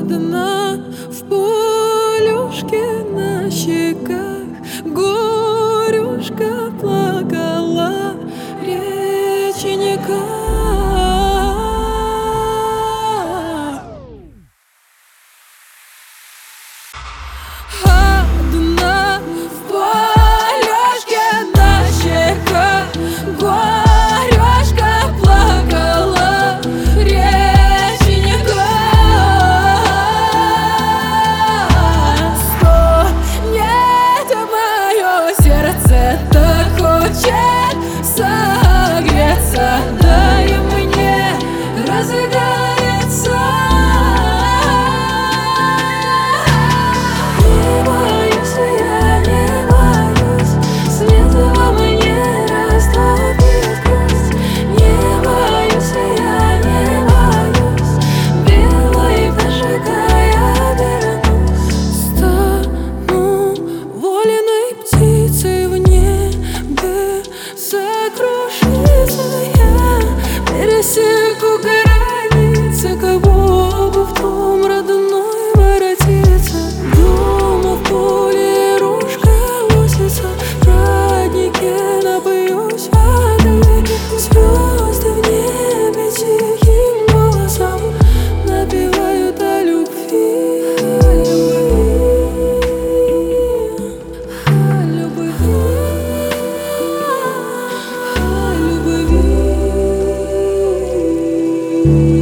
одна в полюшке на щеках, горюшка плакала реченька. Одна в полюшке на щеках, горюшка плакала реченька. Стонет мое сердце, так хочет согреться, дай мне разгореться. Пересеку границы, кого бы в том родной воротиться. Дома в поле ружка лосится, в роднике напьюсь воды. Звезды в небе тихим голосом напевают о любви, о любви. Thank you.